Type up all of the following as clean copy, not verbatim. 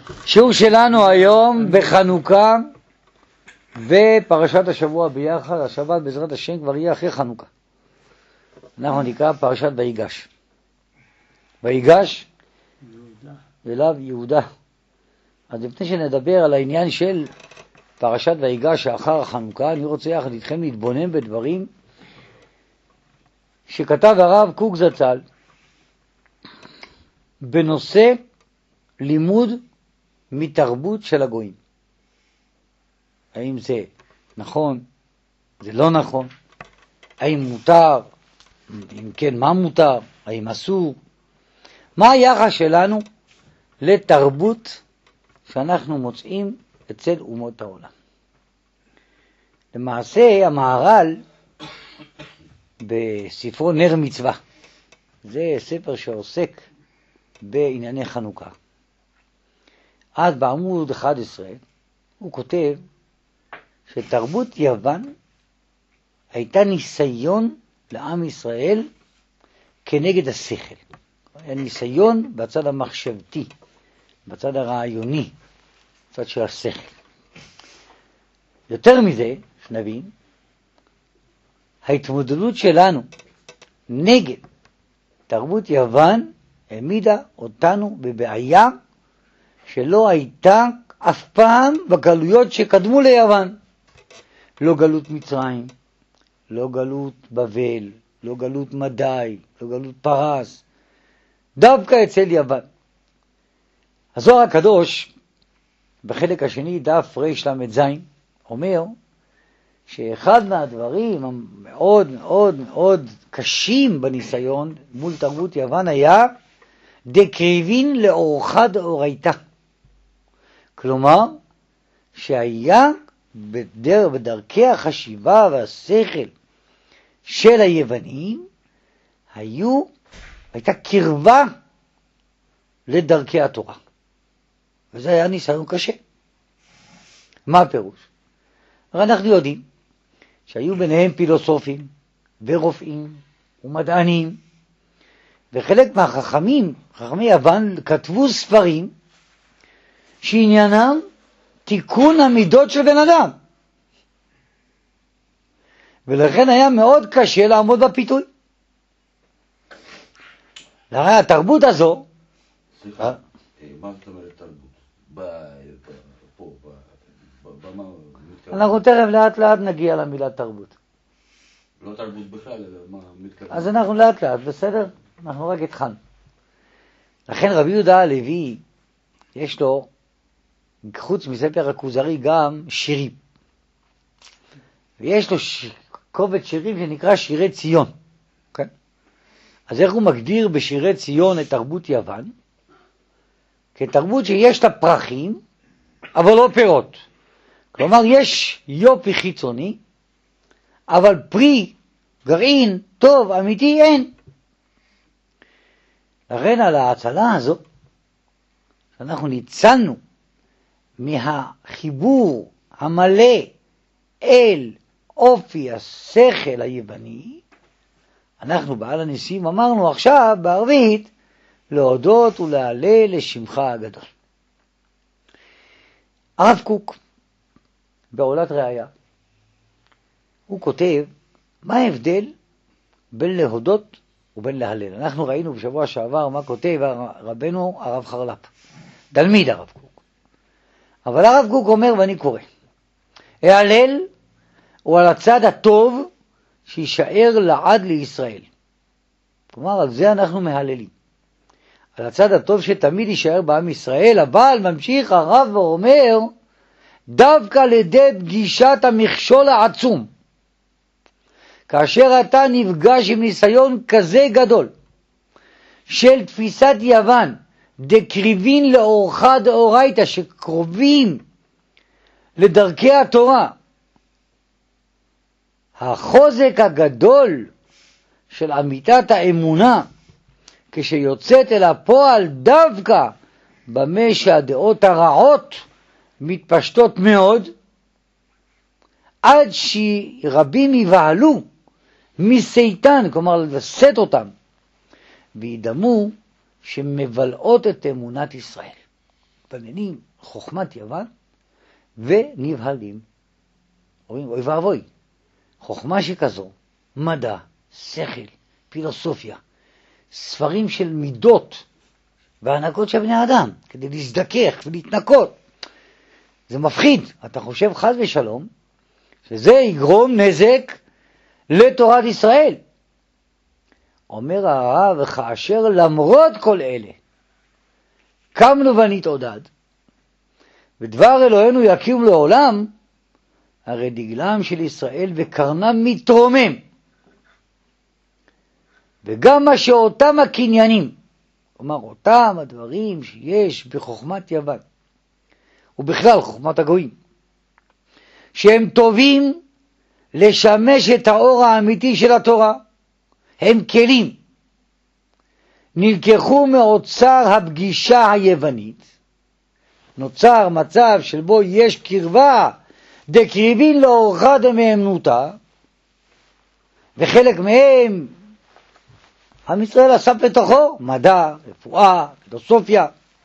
שיעור שלנו היום בחנוכה ופרשת השבוע ביחד. השבת בעזרת השם כבר יהיה אחרי חנוכה. אנחנו נקרא פרשת ויגש. ויגש אליו יהודה. אז לפני שנדבר על העניין של פרשת ויגש שאחר החנוכה, אני רוצה יחד איתכם להתבונן בדברים שכתב הרב קוק זצ"ל בנושא לימוד מתרבות של הגויים. האם זה נכון? זה לא נכון? האם מותר? אם כן, מה מותר? האם אסור? מה היחס שלנו לתרבות שאנחנו מוצאים אצל אומות העולם? למעשה המהר"ל בספרו נר מצווה, זה ספר שעוסק בענייני חנוכה, אז בעמוד 11 הוא כותב שתרבות יוון הייתה ניסיון לעם ישראל כנגד השכל. היה ניסיון בצד המחשבתי, בצד הרעיוני, בצד של השכל. יותר מזה, שנבין, ההתמודדות שלנו נגד תרבות יוון העמידה אותנו בבעיה שלא הייתה אף פעם בגלויות שקדמו ליוון. לא גלות מצרים, לא גלות בבל, לא גלות מדי, לא גלות פרס, דווקא אצל יוון. הזוהר הקדוש בחלק השני דף רל"ז אומר שאחד מהדברים המאוד מאוד מאוד קשים בניסיון מול תרבות יוון היה דקריבין לאורחא דאורייתא. כלומר שהיה בדרכי החשיבה והשכל של היוונים הייתה קרבה לדרכי התורה, וזה היה ניסיון קשה. מה הפירוש? הרי אנחנו יודעים שהיו ביניהם פילוסופים ורופאים ומדענים, וחלק מהחכמים, חכמי יוון, כתבו ספרים שעניינם תיקון המידות של בן אדם, ולכן היה מאוד קשה לעמוד בפיתוי. הרי התרבות הזו, סליחה, מה זאת אומרת תרבות? אנחנו תכף לאט לאט נגיע למילה תרבות. לא תרבות בכלל, אלא מה מתכוון? אז אנחנו לאט לאט, בסדר? אנחנו רק התחלנו. לכן רבי יהודה הלוי יש לו חוץ מספר הכוזרי גם שירים, ויש לו קובץ שירים שנקרא שירי ציון. okay? אז איך הוא מגדיר בשירי ציון את תרבות יוון? כתרבות שיש לה פרחים אבל לא פירות. כלומר יש יופי חיצוני אבל פרי, גרעין, טוב, אמיתי אין. לכן על ההצלה הזו שאנחנו ניצלנו מהחיבור המלא אל אופי השכל היווני, אנחנו בעל הניסים אמרנו עכשיו בערבית להודות ולהלל לשמך הגדול. הרב קוק בעולת ראיה הוא כותב מה ההבדל בין להודות ובין להלל. אנחנו ראינו בשבוע שעבר מה כותב רבנו הרב חרל"פ, תלמיד הרב קוק. אבל הרב קוק אומר, ואני קורא, ההלל הוא על הצד הטוב שישאר לעד לישראל. כלומר, על זה אנחנו מהללים. על הצד הטוב שתמיד יישאר בעם ישראל, אבל ממשיך הרב ואומר, דווקא לידי פגישת המכשול העצום. כאשר אתה נפגש עם ניסיון כזה גדול של תפיסת יוון, דקריבין לאורחא דאורייתא, שקרובים לדרכי התורה, החוזק הגדול של אמיתת האמונה כשיוצאת אל הפועל דווקא במה שהדעות הרעות מתפשטות מאוד, עד שרבים יבהלו מסייטן, כלומר לווסת אותם, וידמו שמבלעות את אמונת ישראל. מתפננים חוכמת יוון ונבהלים. אומרים, אוי ואבוי, חוכמה שכזו, מדע, שכל, פילוסופיה, ספרים של מידות והנהגות של בני אדם, כדי להזדכך ולהתנקות. זה מפחיד. אתה חושב חס ושלום שזה יגרום נזק לתורת ישראל. אומר הרב, וכאשר למרות כל אלה קמנו ונתעודד ודבר אלוהינו יקים לעולם, הרי דגלם של ישראל וקרנם מתרומם, וגם מה שאותם הקניינים, כלומר אותם הדברים שיש בחוכמת יוון ובכלל חוכמת הגויים, שהם טובים לשמש את האור האמיתי של התורה, הם כלים, נלקחו מאוצר הפגישה היוונית. נוצר מצב שבו יש קרבה דקריבין לאורחה דמאמנותה, וחלק מהם עם ישראל אסף לתוכו מדע, רפואה, פילוסופיה.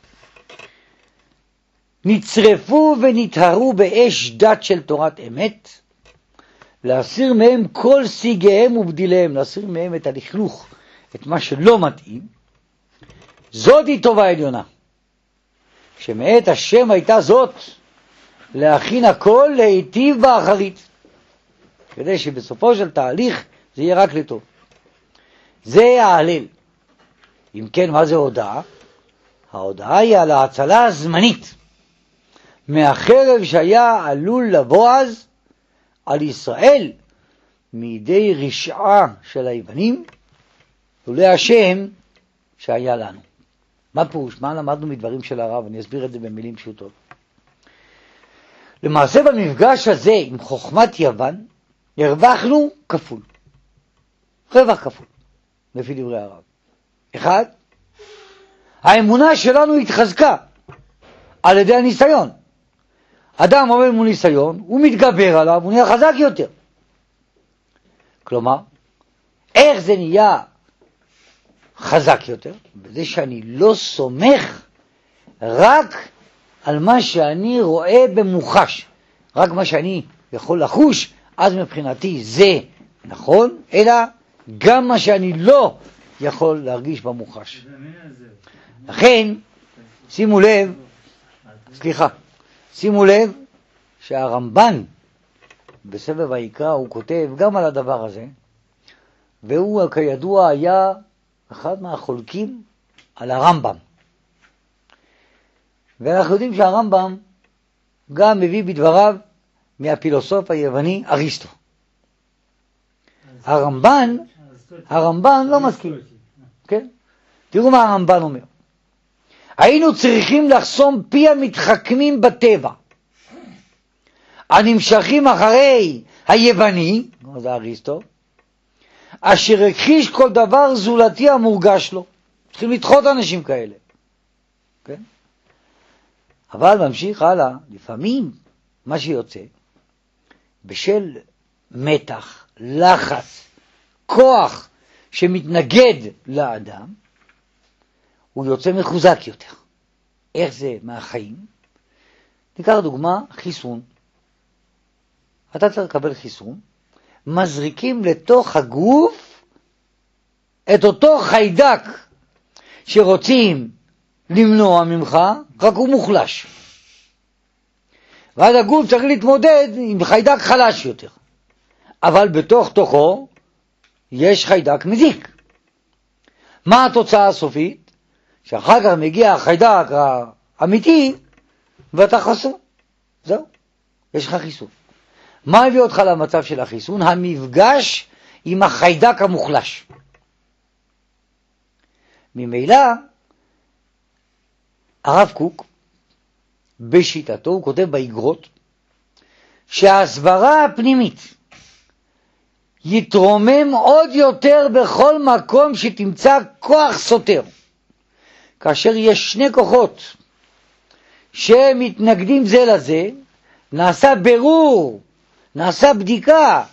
נצרפו ונטהרו באש דת של תורת אמת, להסיר מהם כל סיגיהם ובדיליהם, להסיר מהם את הלכלוך, את מה שלא מתאים. זאת היא טובה עליונה, שמאת השם הייתה זאת, להכין הכל להיטיב באחרית, כדי שבסופו של תהליך זה יהיה רק לטוב. זה ההלל. אם כן, מה זה הודעה? ההודעה היא על ההצלה הזמנית מהחרב שהיה עלול לבוא אז על ישראל מידי רשעה של היוונים, לולא השם שהיה לנו. מה פירוש? מה למדנו מדברים של הרב? אני אסביר את זה במילים פשוטות. למעשה במפגש הזה עם חוכמת יוון הרווחנו כפול. רווח כפול, לפי דברי הרב. אחד, האמונה שלנו התחזקה על ידי הניסיון. אדם עומד מול ניסיון, הוא מתגבר עליו, הוא נהיה חזק יותר. כלומר, איך זה נהיה חזק יותר? בזה שאני לא סומך רק על מה שאני רואה במוחש, רק מה שאני יכול לחוש, אז מבחינתי זה נכון, אלא גם מה שאני לא יכול להרגיש במוחש. לכן, שימו לב שהרמב"ן בסבב ויקרא הוא כותב גם על הדבר הזה, והוא כידוע היה אחד מהחולקים על הרמב"ם. ואנחנו יודעים שהרמב"ם גם מביא בדבריו מהפילוסוף היווני אריסטו. הרמב"ן לא מסכים. כן? תראו מה הרמב"ן אומר. היינו צריכים לחסום פי המתחכמים בטבע, הנמשכים אחרי היווני, זה אריסטו, אשר הכחיש כל דבר זולתי המורגש לו. צריכים לדחות אנשים כאלה. כן? אבל ממשיך הלאה, לפעמים מה שיוצא, בשל מתח, לחץ, כוח שמתנגד לאדם, הוא יוצא מחוזק יותר. איך זה מהחיים? ניקח דוגמה, חיסון. אתה צריך לקבל חיסון, מזריקים לתוך הגוף את אותו חיידק שרוצים למנוע ממך, רק הוא מוחלש. ואז הגוף צריך להתמודד עם חיידק חלש יותר. אבל בתוך תוכו יש חיידק מזיק. מה התוצאה הסופית? שאחר כך מגיע החיידק האמיתי ואתה חסון. זהו, יש לך חיסון. מה הביא אותך למצב של החיסון? המפגש עם החיידק המוחלש. ממילא הרב קוק בשיטתו הוא כותב באגרות שההסברה הפנימית יתרומם עוד יותר בכל מקום שתמצא כוח סותר. כאשר יש שני כוחות שמתנגדים זה לזה, נעשה בירור, נעשה בדיקה,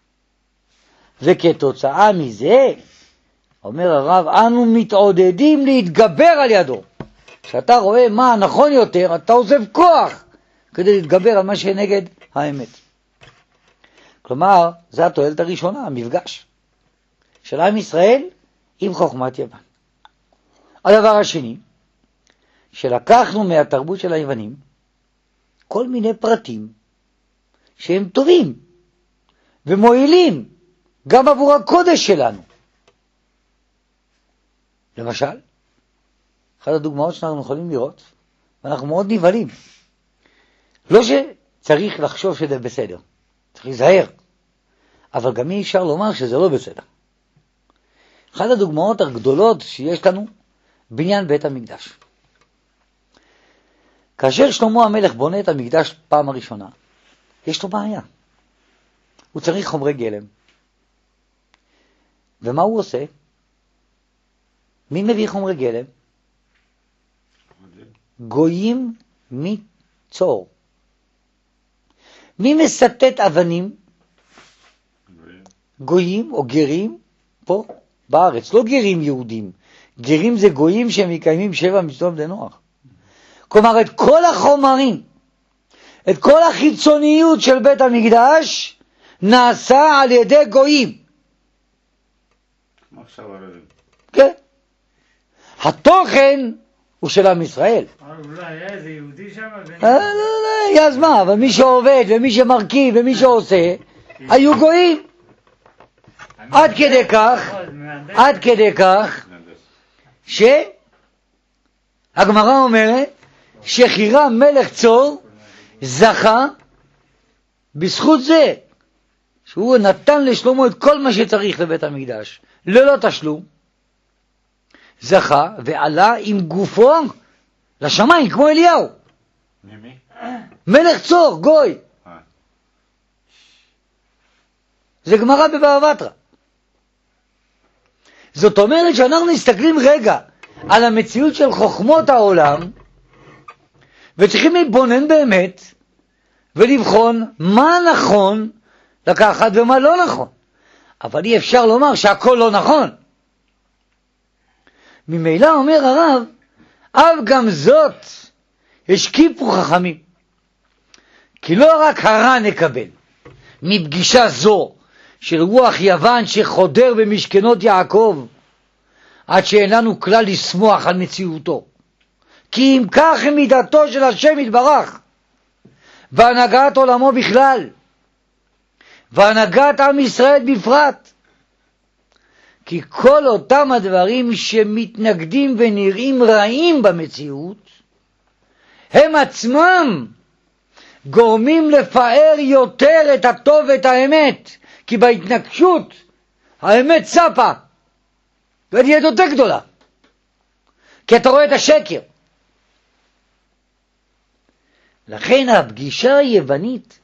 וכתוצאה מזה, אומר הרב, אנו מתעודדים להתגבר על ידו. כשאתה רואה מה נכון יותר, אתה עוזב כוח כדי להתגבר על מה שנגד האמת. כלומר, זו התועלת הראשונה, המפגש של עם ישראל עם חוכמת יוון. הדבר השני, שלקחנו מהתרבות של היוונים כל מיני פרטים שהם טובים ומועילים גם עבור הקודש שלנו. למשל, אחת הדוגמאות שאנחנו יכולים לראות, ואנחנו מאוד נבהלים. לא שצריך לחשוב שזה בסדר, צריך להיזהר, אבל גם אי אפשר לומר שזה לא בסדר. אחת הדוגמאות הגדולות שיש לנו, בניין בית המקדש. כאשר שלמה המלך בונה את המקדש פעם הראשונה, יש לו בעיה. הוא צריך חומרי גלם. ומה הוא עושה? מי מביא חומרי גלם? גויים מצור. מי מסתת אבנים? גויים או גרים פה בארץ. לא גרים יהודים. גרים זה גויים שמקיימים 7 מצוות בני נוח. כלומר, את כל החומרים, את כל החיצוניות של בית המקדש, נעשה על ידי גויים. עכשיו ערבים. כן. התוכן הוא של עם ישראל. אולי היה איזה יהודי שם? אז מה, אבל מי שעובד ומי שמרכיב ומי שעושה, היו גויים. עד כדי כך, שהגמרא אומרת, שחירם מלך צור זכה בזכות זה, שהוא נתן לשלמה את כל מה שצריך לבית המקדש, ללא תשלום, זכה ועלה עם גופו לשמיים, כמו אליהו. מי? מלך צור, גוי. זה גמרא בבבא בתרא. זאת אומרת שאנחנו מסתכלים רגע על המציאות של חוכמות העולם, וצריכים להתבונן באמת, ולבחון מה נכון לקחת ומה לא נכון. אבל אי אפשר לומר שהכל לא נכון. ממילא אומר הרב, אף גם זאת השקיפו חכמים. כי לא רק הרע נקבל מפגישה זו של רוח יוון שחודר במשכנות יעקב, עד שאין לנו כלל לשמוח על מציאותו. כי אם כך מידתו של השם יתברך, והנהגת עולמו בכלל, והנהגת עם ישראל בפרט. כי כל אותם הדברים שמתנגדים ונראים רעים במציאות, הם עצמם גורמים לפאר יותר את הטוב ואת האמת, כי בהתנגשות האמת צפה, ונהיה יותר גדולה, כי אתה רואה את השקר. לכן הפגישה היוונית,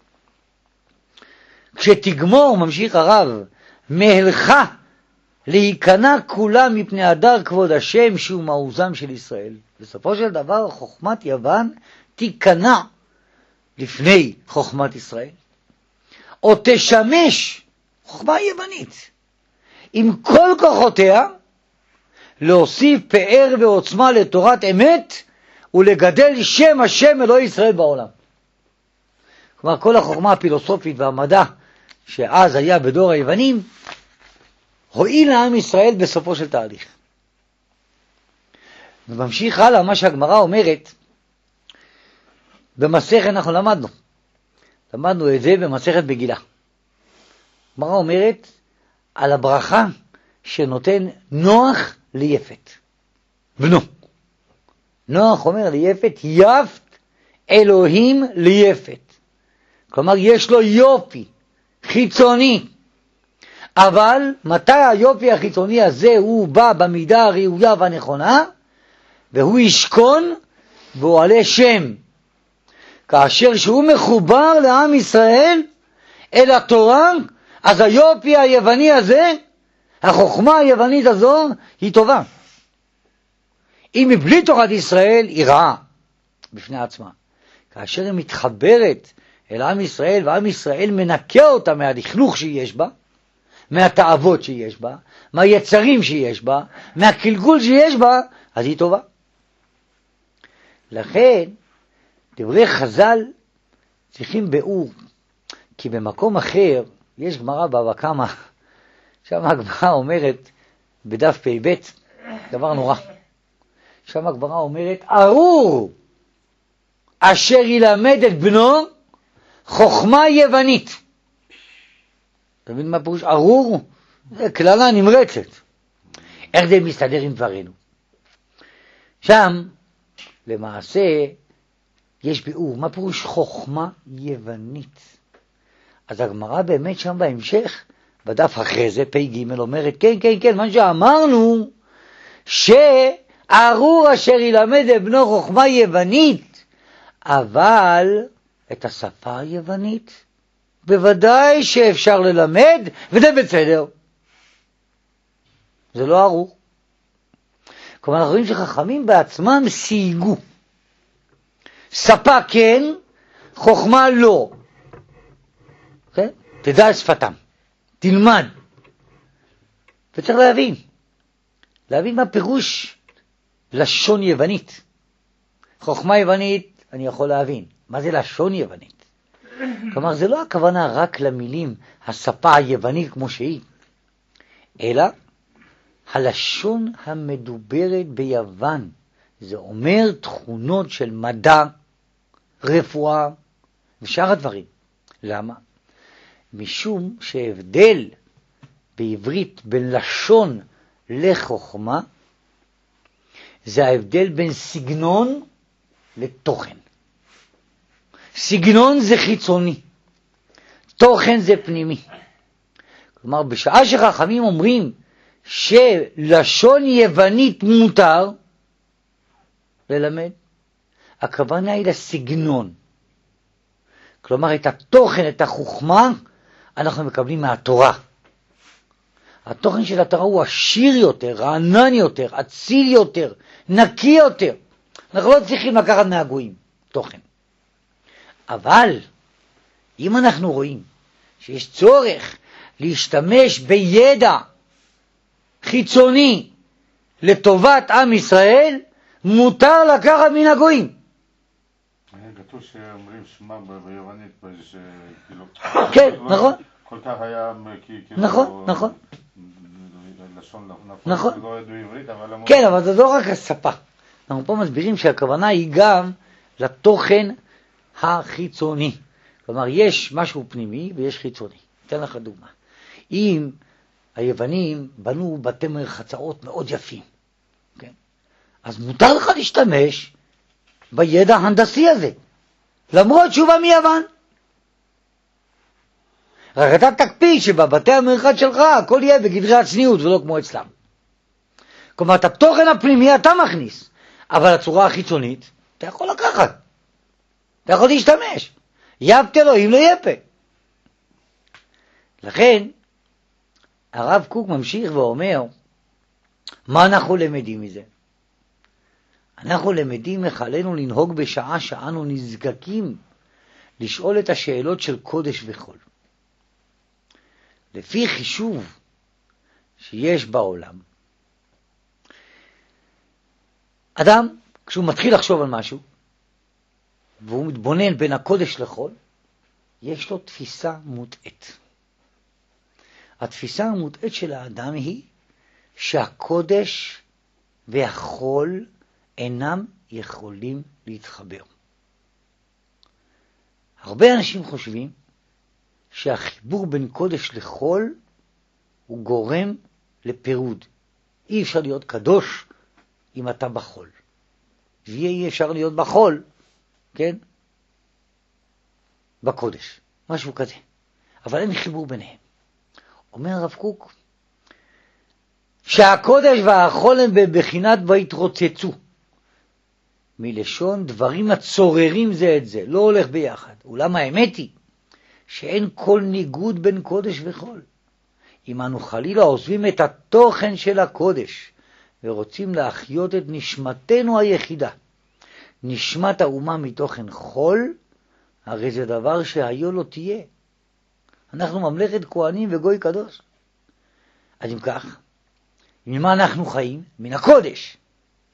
כשתגמור, ממשיך הרב, מהלכה להיכנע כולה מפני הדר כבוד השם שהוא מעוזם של ישראל. בסופו של דבר חוכמת יוון תיכנע לפני חוכמת ישראל, או תשמש חוכמה יוונית עם כל כוחותיה להוסיף פאר ועוצמה לתורת אמת ולגדל שם השם אלוהי ישראל בעולם. כלומר, כל החוכמה הפילוסופית והמדע שאז היה בדור היוונים, הועיל לעם ישראל בסופו של תהליך. וממשיך הלאה מה שהגמרא אומרת, במסכת אנחנו למדנו את זה במסכת בגילה. הגמרא אומרת על הברכה שנותן נוח ליפת, בנו. נוח אומר ליפת, יפת אלוהים ליפת. כלומר, יש לו יופי חיצוני. אבל מתי היופי החיצוני הזה הוא בא במידה הראויה והנכונה, והוא ישכון והוא עלי שם. כאשר שהוא מחובר לעם ישראל אל התורה, אז היופי היווני הזה, החוכמה היוונית הזו, היא טובה. אם מבלי תורת ישראל היא רעה בפני עצמה. כאשר היא מתחברת אל עם ישראל, ועם ישראל מנקה אותה מהלכלוך שיש בה, מהתאוות שיש בה, מהיצרים שיש בה, מהקלקול שיש בה, אז היא טובה. לכן, דברי חז"ל צריכים ביאור, כי במקום אחר, יש גמרא בבא קמא, שם הגמרא אומרת, בדף פ"ב, דבר נורא. שם הגמרא אומרת, ארור אשר ילמד את בנו חוכמה יוונית. אתה מבין מה פירוש? ארור זה כללה נמרצת. איך זה מסתדר עם דברינו? שם למעשה יש ביאור, מה פירוש חוכמה יוונית? אז הגמרא באמת שם בהמשך, בדף אחרי זה, פ"ג, אומרת, כן, מה שאמרנו, שארור אשר ילמד את בנו חוכמה יוונית, אבל את השפה היוונית, בוודאי שאפשר ללמד, וזה בסדר. זה לא ארור. כלומר, אנחנו רואים שחכמים בעצמם סייגו. שפה כן, חוכמה לא. כן? תדע את שפתם. תלמד. וצריך להבין מה פירוש לשון יוונית. חוכמה יוונית אני יכול להבין. מה זה לשון יוונית? כלומר, זה לא הכוונה רק למילים השפה היוונית כמו שהיא, אלא הלשון המדוברת ביוון. זה אומר תכונות של מדע, רפואה ושאר הדברים. למה? משום שהבדל בעברית בין לשון לחוכמה, זה ההבדל בין סגנון לתוכן. סגנון זה חיצוני, תוכן זה פנימי. כלומר, בשעה שחכמים אומרים שלשון יוונית מותר ללמד, הכוונה היא לסגנון. כלומר, את התוכן, את החוכמה, אנחנו מקבלים מהתורה. התוכן של התורה הוא עשיר יותר, רענן יותר, אציל יותר, נקי יותר. אנחנו לא צריכים לקחת מהגויים תוכן. אבל אם אנחנו רואים שיש צורך להשתמש בידע חיצוני לטובת עם ישראל, מותר לקחת מן הגויים. כתוב שאומרים שמע ביוונית, כאילו... כן, נכון. כל כך היה כאילו... נכון. לשון נכון. לא ידעו עברית, אבל... כן, אבל זה לא רק השפה. אנחנו פה מסבירים שהכוונה היא גם לתוכן החיצוני. כלומר, יש משהו פנימי ויש חיצוני. אתן לך דוגמה. אם היוונים בנו בתי מרחצאות מאוד יפים, כן? אז מותר לך להשתמש בידע ההנדסי הזה, למרות שהוא בא מיוון. רק אתה תקפיד שבבתי המרחץ שלך הכל יהיה בגדרי הצניעות ולא כמו אצלם. כלומר, את התוכן הפנימי אתה מכניס, אבל הצורה החיצונית אתה יכול לקחת. אתה יכול להשתמש. יפת אלוהים לא יפה. לכן, הרב קוק ממשיך ואומר, מה אנחנו למדים מזה? אנחנו למדים איך עלינו לנהוג בשעה שאנו נזקקים לשאול את השאלות של קודש וחול. לפי חישוב שיש בעולם, אדם, כשהוא מתחיל לחשוב על משהו, והוא מתבונן בין הקודש לחול, יש לו תפיסה מוטעית. התפיסה המוטעית של האדם היא שהקודש והחול אינם יכולים להתחבר. הרבה אנשים חושבים שהחיבור בין קודש לחול הוא גורם לפירוד. אי אפשר להיות קדוש אם אתה בחול. ואי אפשר להיות בחול, כן? בקודש. משהו כזה. אבל אין חיבור ביניהם. אומר הרב קוק, שהקודש והחול הם בבחינת והתרוצצו. מלשון דברים הצוררים זה את זה, לא הולך ביחד. אולם האמת היא שאין כל ניגוד בין קודש וחול. אם אנו חלילה עוזבים את התוכן של הקודש ורוצים להחיות את נשמתנו היחידה, נשמת האומה מתוכן חול, הרי זה דבר שהיו לא תהיה. אנחנו ממלכת כהנים וגוי קדוש. אז אם כך, ממה אנחנו חיים? מן הקודש.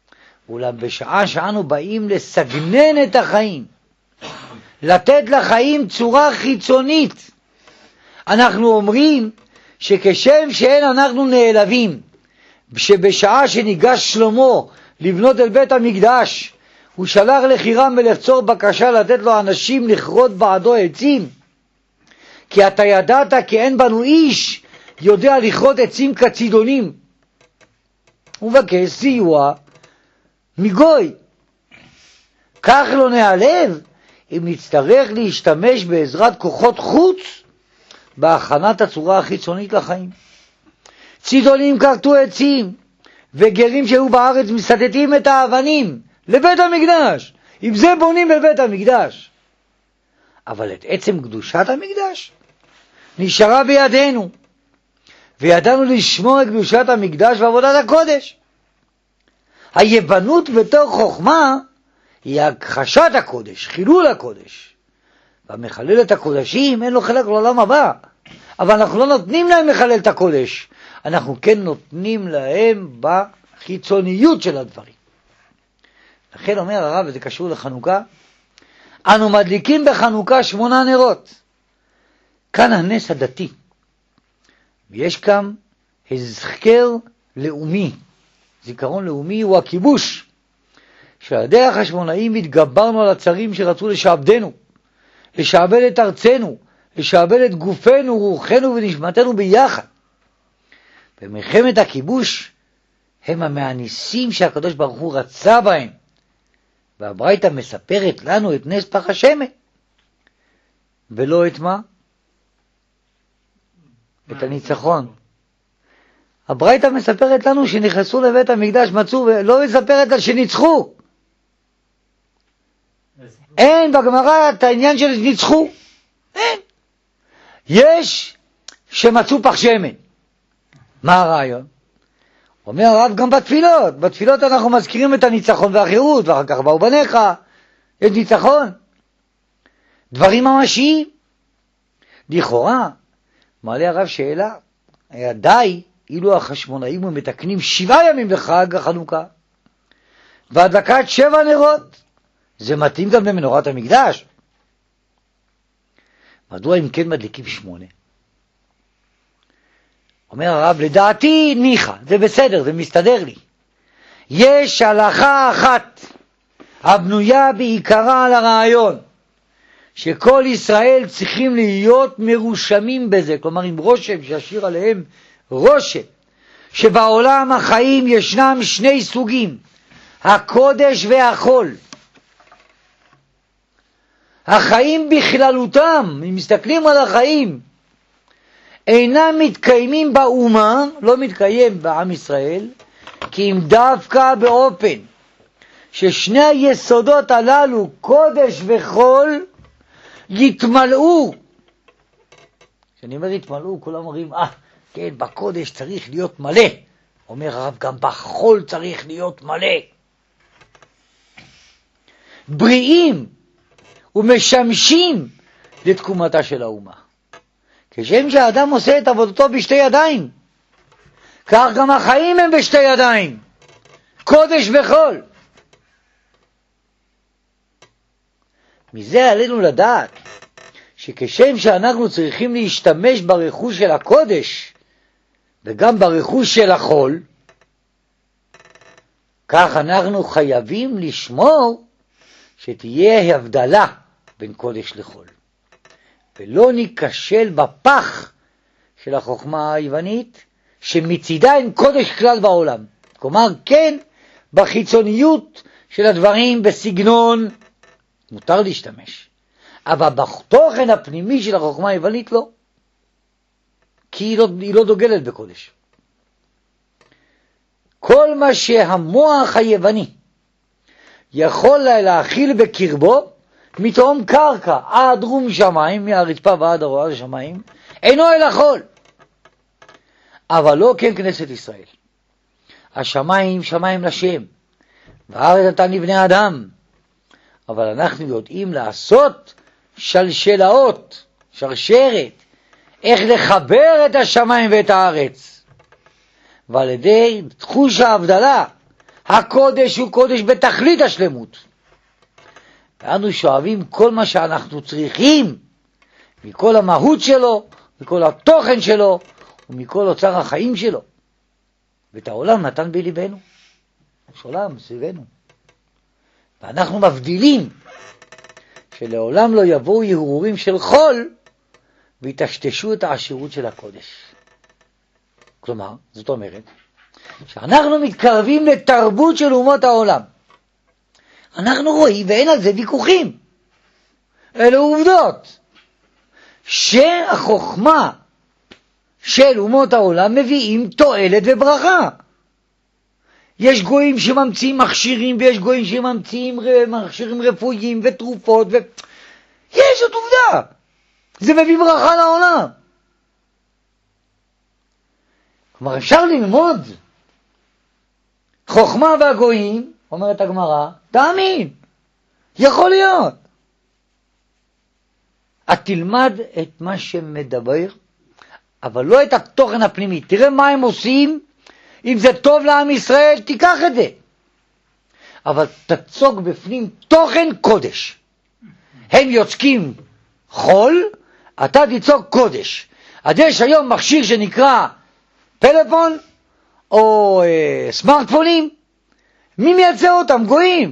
אולם בשעה שאנו באים לסגנן את החיים, לתת לחיים צורה חיצונית, אנחנו אומרים שכשם שאין אנחנו נעלבים, שבשעה שניגש שלמה לבנות אל בית המקדש, הוא שלח לחירם מלך צור בקשה לתת לו אנשים לכרות בעדו עצים, כי אתה ידעת כי אין בנו איש יודע לכרות עצים כצידונים. הוא מבקש סיוע מגוי. כך לא נעלב אם נצטרך להשתמש בעזרת כוחות חוץ בהכנת הצורה החיצונית לחיים. צידונים כרתו עצים, וגרים שהיו בארץ מסתתים את האבנים לבית המקדש. עם זה בונים בבית המקדש. אבל את עצם קדושת המקדש נשארה בידינו, וידענו לשמור את קדושת המקדש ועבודת הקודש. היבנות בתור חוכמה היא הכחשת הקודש, חילול הקודש. והמחלל את הקודשים אין לו חלק לעולם הבא. אבל אנחנו לא נותנים להם לחלל את הקודש, אנחנו כן נותנים להם בחיצוניות של הדברים. לכן אומר הרב, וזה קשור לחנוכה, אנו מדליקים בחנוכה 8 נרות. כאן הנס הדתי. ויש כאן הזכר לאומי. זיכרון לאומי הוא הכיבוש. שעל ידי החשמונאים התגברנו על הצרים שרצו לשעבדנו, לשעבד את ארצנו, לשעבד את גופנו, רוחנו ונשמתנו ביחד. במלחמת הכיבוש הם המעניסים שהקדוש ברוך הוא רצה בהם. והברייתא מספרת לנו את נס פך השמן. ולא את מה? את הניצחון. הברייתא מספרת לנו שנכנסו לבית המקדש, מצאו, ולא מספרת על שניצחו. אין בגמרא את העניין של ניצחו. אין. יש שמצאו פך שמן. מה הרעיון? אומר הרב גם בתפילות. בתפילות אנחנו מזכירים את הניצחון והחירות, ואחר כך באו בניך. יש ניצחון. דברים ממשיים. לכאורה, מעלה הרב שאלה, היה די אילו החשמונאים מתקנים 7 ימים לחג החנוכה, והדלקת 7 נרות. זה מתאים גם למנורת המקדש. מדוע אם כן מדליקים 8? אומר הרב, לדעתי ניחא, זה בסדר, זה מסתדר לי. יש הלכה אחת הבנויה בעיקרה על הרעיון שכל ישראל צריכים להיות מרושמים בזה, כלומר עם רושם, שישיר עליהם רושם, שבעולם החיים ישנם 2 סוגים, הקודש והחול. החיים בכללותם, אם מסתכלים על החיים, אינם מתקיימים באומה, לא מתקיים בעם ישראל, כי אם דווקא באופן ששני היסודות הללו, קודש וחול, יתמלאו. כשאני אומר יתמלאו, כולם אומרים, כן, בקודש צריך להיות מלא. אומר הרב, גם בחול צריך להיות מלא. בריאים ומשמשים לתקומתה של האומה. כשם שהאדם עושה את עבודתו ב2 ידיים, כך גם החיים הם ב2 ידיים, קודש וחול. מזה עלינו לדעת שכשם שאנחנו צריכים להשתמש ברכוש של הקודש וגם ברכוש של החול, כך אנחנו חייבים לשמור שתהיה הבדלה בין קודש לחול, ולא ניקשל בפח של החוכמה היוונית שמצידה אין קודש כלל בעולם. כלומר, כן, בחיצוניות של הדברים, בסגנון מותר להשתמש, אבל בתוכן הפנימי של החוכמה היוונית לא, כי היא לא דוגלת בקודש. כל מה שהמוח היווני יכול להכיל בקרבו, מתהום קרקע עד רום שמיים, מהרצפה ועד השמיים, אינו אלא חול. אבל לא כן כנסת ישראל. השמיים שמיים לשם, והארץ נתן לבני אדם. אבל אנחנו יודעים לעשות שלשלאות, שרשרת, איך לחבר את השמיים ואת הארץ. ועל ידי תחוש ההבדלה, הקודש הוא קודש בתכלית השלמות. ואנו שואבים כל מה שאנחנו צריכים, מכל המהות שלו, מכל התוכן שלו, ומכל אוצר החיים שלו. ואת העולם נתן בליבנו. יש עולם סביבנו. ואנחנו מבדילים שלעולם לא יבואו הרהורים של חול, ויטשטשו את העשירות של הקודש. כלומר, זאת אומרת, שאנחנו מתקרבים לתרבות של אומות העולם. אנחנו רואים, ואין על זה ויכוחים. אלו עובדות. שהחוכמה של אומות העולם מביאים תועלת וברכה. יש גויים שממציאים מכשירים, ויש גויים שממציאים מכשירים רפואיים ותרופות, יש זאת עובדה. זה מביא ברכה לעולם. כלומר, אפשר ללמוד חוכמה והגויים, אומרת הגמרא, תאמין, יכול להיות. את תלמד את מה שמדבר, אבל לא את התוכן הפנימי. תראה מה הם עושים, אם זה טוב לעם ישראל, תיקח את זה. אבל תצוק בפנים תוכן קודש. הם יוצקים חול, אתה תיצוק קודש. אז יש היום מכשיר שנקרא פלאפון, או סמארטפונים, מי מייצר אותם? גויים.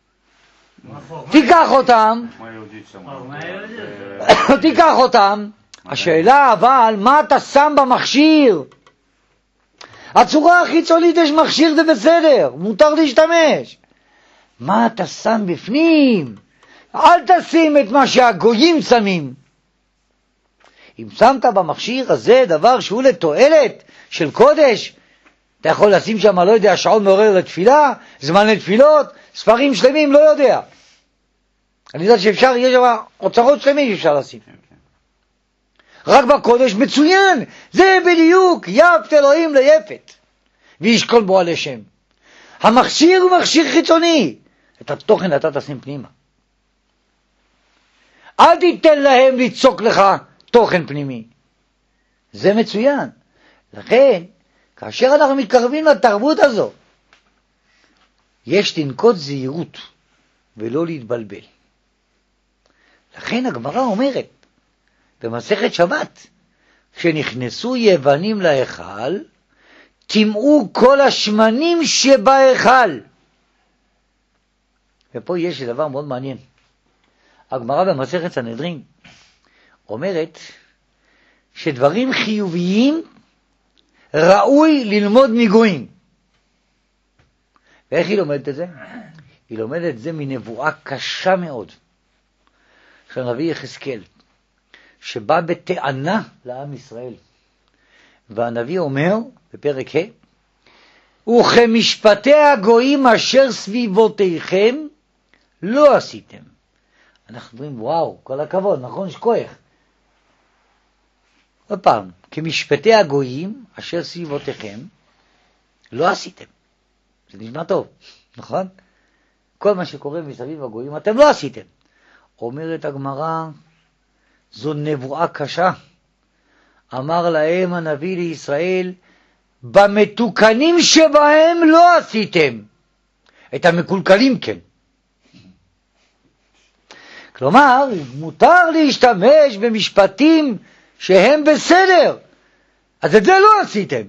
תיקח אותם, תיקח אותם. השאלה אבל, מה אתה שם במכשיר? הצורה החיצונית יש מכשיר, זה בסדר, מותר להשתמש. מה אתה שם בפנים? אל תשים את מה שהגויים שמים. אם שמת במכשיר הזה דבר שהוא לתועלת של קודש, אתה יכול לשים שם, לא יודע, שעון מעורר לתפילה, זמן לתפילות, ספרים שלמים, לא יודע. אני יודע שאפשר, יש שם אוצרות שלמים שאפשר לשים. רק בקודש מצוין, זה בדיוק יפת אלוהים ליפת, וישכון בו על השם. המכשיר הוא מכשיר חיצוני, את התוכן אתה תשים פנימה. אל תיתן להם ליצוק לך תוכן פנימי, זה מצוין. לכן, כאשר אנחנו מתקרבים לתרבות הזו, יש לנקוט זהירות ולא להתבלבל. לכן הגמרא אומרת במסכת שבת, כשנכנסו יוונים להיכל, תמעו כל השמנים שבהיכל. ופה יש דבר מאוד מעניין. הגמרא במסכת סנהדרין אומרת שדברים חיוביים ראוי ללמוד מגויים. ואיך היא לומדת את זה? היא לומדת את זה מנבואה קשה מאוד של הנביא יחזקאל, שבא בטענה לעם ישראל. והנביא אומר בפרק ה', וכמשפטי הגויים אשר סביבותיכם לא עשיתם. אנחנו אומרים, וואו, כל הכבוד, נכון שכוח. עוד פעם, כמשפטי הגויים אשר סביבותיכם לא עשיתם. זה נשמע טוב, נכון? כל מה שקורה מסביב הגויים אתם לא עשיתם. אומרת הגמרא, זו נבואה קשה. אמר להם הנביא לישראל, במתוקנים שבהם לא עשיתם. את המקולקלים כן. כלומר, מותר להשתמש במשפטים שהם בסדר, אז את זה לא עשיתם.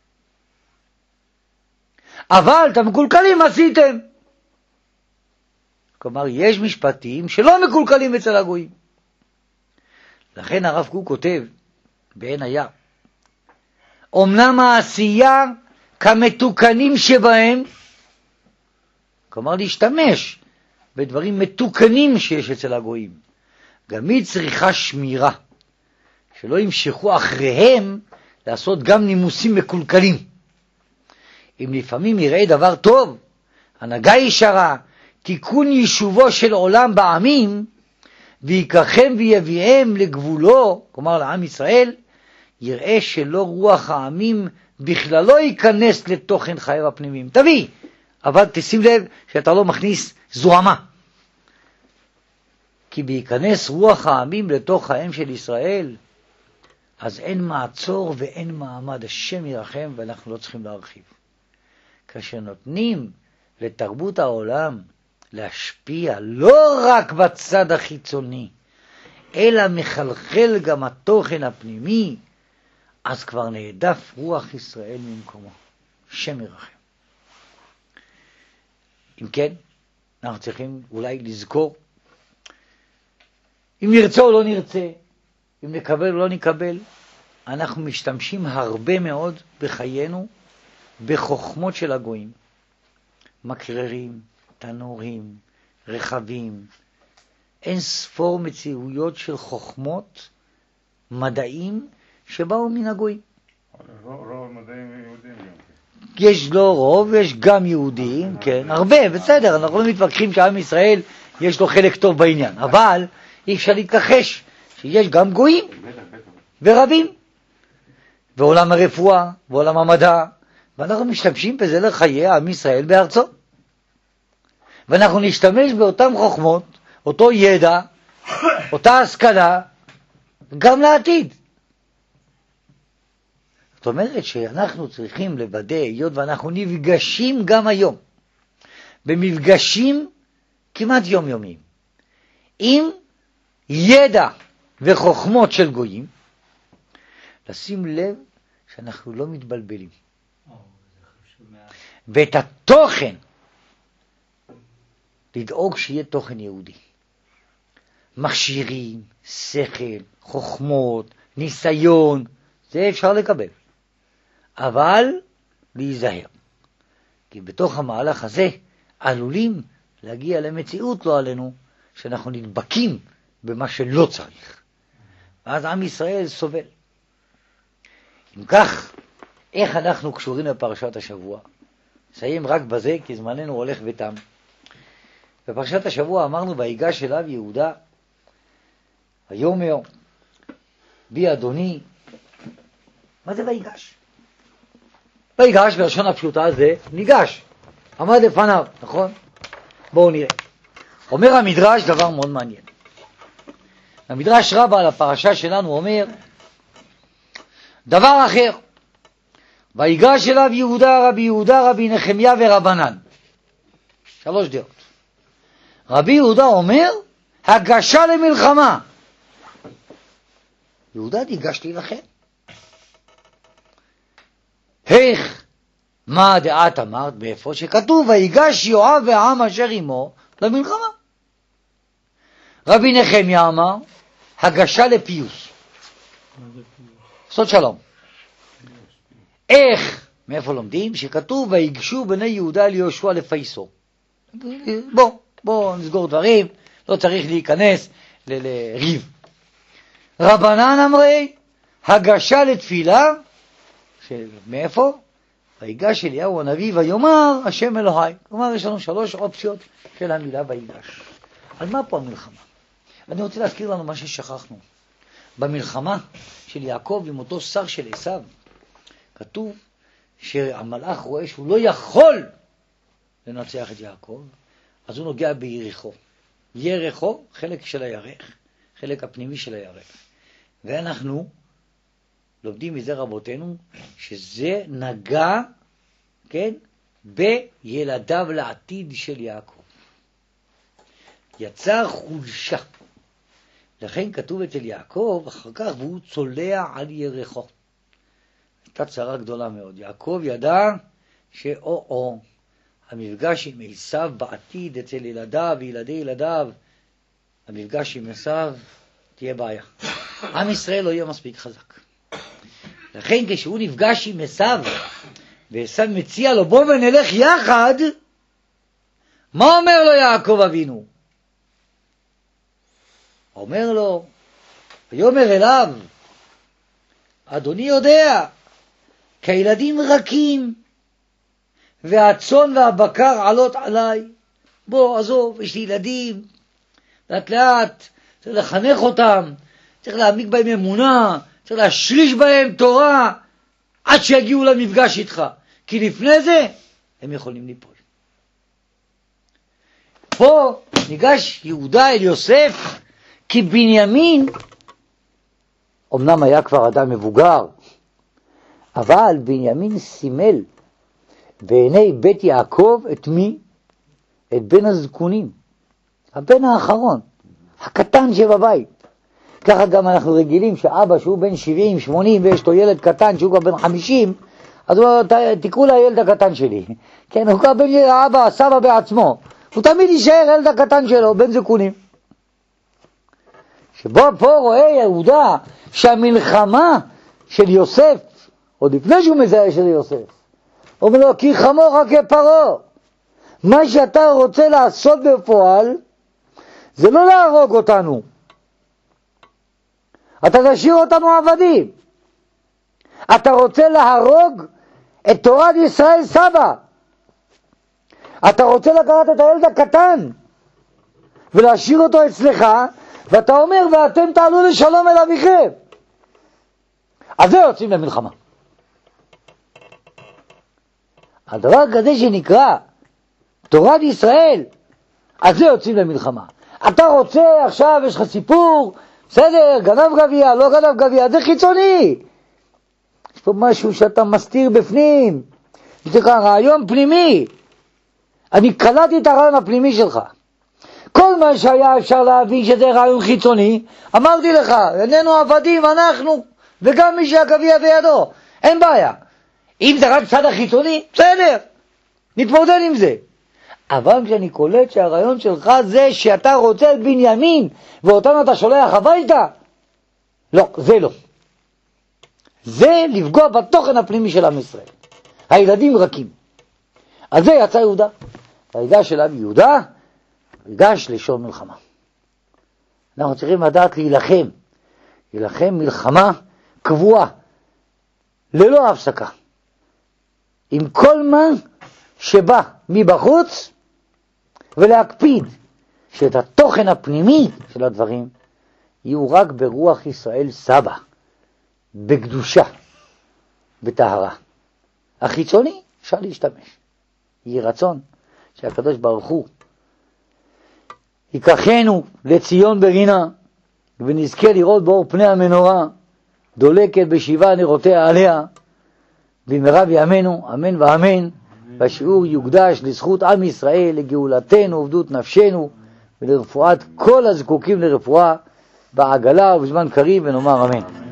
אבל את המקולקלים עשיתם. כלומר, יש משפטים שלא מקולקלים אצל הגויים. לכן הרב קוק כותב בעין היה, אמנם העשייה כמתוקנים שבהם, כלומר להשתמש בדברים מתוקנים שיש אצל הגויים, גם היא צריכה שמירה, שלא ימשכו אחריהם לעשות גם נימוסים מקולקלים. אם לפעמים יראה דבר טוב, הנהגה ישרה, תיקון יישובו של עולם בעמים, ויקחם ויביאם לגבולו, כלומר לעם ישראל, יראה שלא רוח העמים בכלל לא ייכנס לתוכן חייו הפנימיים. תביא, אבל תשים לב שאתה לא מכניס זוהמה. כי בהיכנס רוח העמים לתוך חיים של ישראל, אז אין מעצור ואין מעמד. השם ירחם, ואנחנו לא צריכים להרחיב. כאשר נותנים לתרבות העולם להשפיע לא רק בצד החיצוני, אלא מחלחל גם התוכן הפנימי, אז כבר נעדף רוח ישראל ממקומו. שם ירחם. אם כן, אנחנו צריכים אולי לזכור, אם נרצה או לא נרצה, אם נקבל או לא נקבל, אנחנו משתמשים הרבה מאוד בחיינו בחוכמות של הגויים. מקררים, תנורים, רכבים, אין ספור מציאויות של חוכמות, מדעים שבאו מן הגויים. רוב מדעים יהודים גם. יש לא רוב, יש גם יהודים, כן, הרבה, בסדר, אנחנו לא מתווכחים שעם ישראל יש לו חלק טוב בעניין, אבל אי אפשר להתכחש שיש גם גויים ורבים, ועולם הרפואה, ועולם המדע, ואנחנו משתמשים בזה לחיי עם ישראל בארצו. ואנחנו נשתמש באותם חוכמות, אותו ידע, אותה השכלה, גם לעתיד. זאת אומרת שאנחנו צריכים לוודא, היות ואנחנו נפגשים גם היום, במפגשים כמעט יומיומיים, עם ידע וחוכמות של גויים, לשים לב שאנחנו לא מתבלבלים. ואת התוכן, לדאוג שיהיה תוכן יהודי. מכשירים, שכל, חוכמות, ניסיון, זה אפשר לקבל. אבל להיזהר. כי בתוך המהלך הזה עלולים להגיע למציאות, לא עלינו, שאנחנו נדבקים במה שלא צריך. ואז עם ישראל סובל. אם כך, איך אנחנו קשורים לפרשת השבוע? נסיים רק בזה, כי זמננו הולך ותם. בפרשת השבוע אמרנו, ויגש אליו יהודה, ויאמר, בי אדוני. מה זה ויגש? ויגש בלשון הפשוטה זה ניגש, עמד לפניו, נכון? בואו נראה. אומר המדרש דבר מאוד מעניין. המדרש רבה על הפרשה שלנו אומר דבר אחר. ויגש אליו יהודה, רבי נחמיה ורבנן. 3 דעות. רבי יהודה אומר הגשה למלחמה. יהודה ניגש להילחם. איך? מה הדעת אמרת? באיפה שכתוב ויגש יואב והעם אשר עמו למלחמה. רבי נחמיה אמר הגשה לפיוס. לעשות שלום. איך? מאיפה לומדים? שכתוב ויגשו בני יהודה ליהושע לפייסו. בוא נסגור דברים, לא צריך להיכנס לריב. רבנן אמרי הגשה לתפילה, מאיפה? ויגש אליהו הנביא ויאמר השם אלוהי. כלומר יש לנו 3 אופציות של המילה ויגש. על מה פה המלחמה? אני רוצה להזכיר לנו מה ששכחנו. במלחמה של יעקב עם אותו שר של עשיו, כתוב שהמלאך רואה שהוא לא יכול לנצח את יעקב, אז הוא נוגע ביריחו. יריחו, חלק של הירך, חלק הפנימי של הירך. ואנחנו לומדים מזה רבותינו, שזה נגע, כן, בילדיו לעתיד של יעקב. יצר חולשה. לכן כתוב אצל יעקב, אחר כך, והוא צולע על יריחו. הייתה צרה גדולה מאוד. יעקב ידע שאו המפגש עם עשיו בעתיד אצל ילדיו וילדי ילדיו, המפגש עם עשיו תהיה בעיה. עם ישראל לא יהיה מספיק חזק. לכן כשהוא נפגש עם עשיו, ועשיו מציע לו בוא ונלך יחד, מה אומר לו יעקב אבינו? אומר לו, ויאמר אליו, אדוני יודע, כי הילדים רכים, והצאן והבקר עלות עליי. בוא, עזוב, יש לי ילדים, לאט לאט, צריך לחנך אותם, צריך להעמיק בהם אמונה, צריך להשריש בהם תורה, עד שיגיעו למפגש איתך. כי לפני זה, הם יכולים ליפול. פה ניגש יהודה אל יוסף, כי בנימין, אמנם היה כבר אדם מבוגר, אבל בנימין סימל בעיני בית יעקב את מי? את בן הזקונים, הבן האחרון, הקטן שבבית. ככה גם אנחנו רגילים שאבא שהוא בן 70, 80 ויש לו ילד קטן שהוא גם בן 50, אז הוא אומר, תקראו לילד הקטן שלי. כן, הוא כבר בן האבא, סבא בעצמו. הוא תמיד יישאר ילד הקטן שלו, בן זקונים. שבו פה רואה יהודה שהמלחמה של יוסף, עוד לפני שהוא מזהה של יוסף, הוא אומר לו, כי חמור כפרעה. מה שאתה רוצה לעשות בפועל, זה לא להרוג אותנו. אתה תשאיר אותנו עבדים. אתה רוצה להרוג את תורת ישראל סבא. אתה רוצה לקחת את הילד הקטן ולהשאיר אותו אצלך, ואתה אומר, ואתם תעלו לשלום אל אביכם. אז זה יוצאים למלחמה. הדבר כזה שנקרא תורת ישראל, אז זה יוצאים למלחמה. אתה רוצה עכשיו, יש לך סיפור, בסדר, גנב גביע, לא גנב גביע, זה חיצוני. יש פה משהו שאתה מסתיר בפנים. זה כאן רעיון פנימי. אני קלטתי את הרעיון הפנימי שלך. כל מה שהיה אפשר להבין שזה רעיון חיצוני, אמרתי לך, איננו עבדים, אנחנו, וגם מי שהגביע בידו, אין בעיה. אם זה רק צד החיצוני, בסדר, נתמודד עם זה. אבל כשאני קולט שהרעיון שלך זה שאתה רוצה את בנימין, ואותנו אתה שולח הביתה, לא, זה לא. זה לפגוע בתוכן הפנימי של עם ישראל. הילדים רכים. אז זה יצא יהודה. היגש של עם יהודה, היגש לשון מלחמה. אנחנו צריכים לדעת להילחם. להילחם מלחמה קבועה, ללא הפסקה. עם כל מה שבא מבחוץ, ולהקפיד שאת התוכן הפנימי של הדברים יהיו רק ברוח ישראל סבא, בקדושה, בטהרה. החיצוני אפשר להשתמש. יהי רצון שהקדוש ברוך הוא ייקחנו לציון ברינה, ונזכה לראות באור פני המנורה דולקת בשבעה נרותיה עליה, במהרה בימינו, אמן ואמן. והשיעור יוקדש לזכות עם ישראל, לגאולתנו ובדות נפשנו, ולרפואת כל הזקוקים לרפואה בעגלה ובזמן קריב, ונאמר אמן.